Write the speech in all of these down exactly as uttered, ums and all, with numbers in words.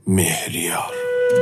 مهریار.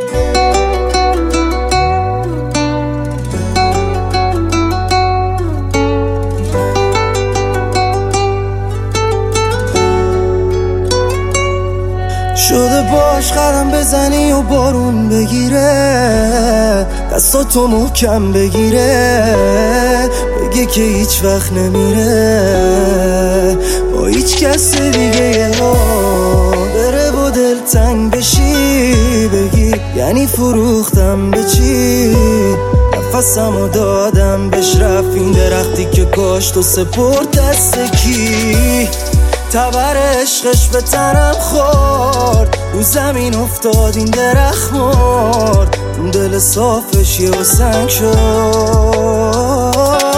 شده باش قدم بزنی و بارون بگیره، دستاتو محکم بگیره، بگه که هیچ وقت نمیره با هیچ کس دیگه یه ها بره و دل تنگ بشی، بگی یعنی فروختم به چی، نفسمو دادم بهش، رفت این درختی که کاشت و سپرد دست کی، تبر عشقش به تنم خورد، رو زمین افتاد این درخت مرد، اون دل صافش یه و سنگ شد.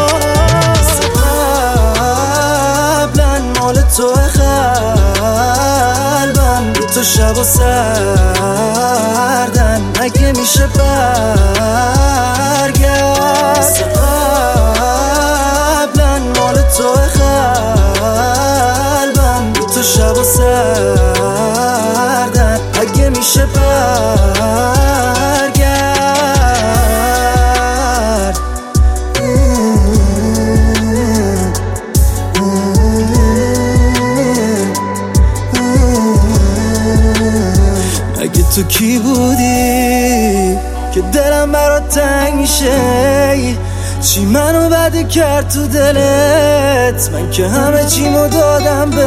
قبلا مال توه قلبم، تو شب و سردن اگه میشه برگرد، قبلا مال توه قلبم، تو شب و سردن اگه میشه برگرد. اگه تو کی بودی که دلم برات تنگ میشه، چی منو بده کرد تو دلت، من که همه چیمو دادم به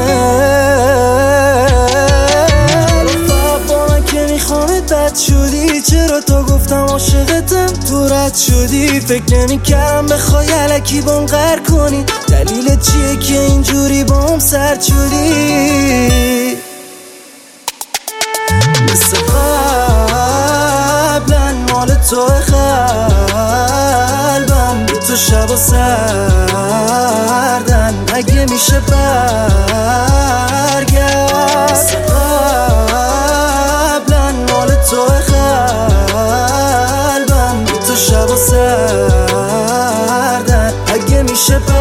با من که میخوامت بد شدی، چرا تو گفتم عاشقتم تو رد شدی، فکر نمی کردم بخوای الکی بام غر کنی، دلیل چیه که اینجوری بام سرد شدی، مثل قبلا مال توه قلبم، تو شب و سردن اگه میشه برگرد، قبلا مال توه قلبم، تو شب و سردن اگه میشه برگرد.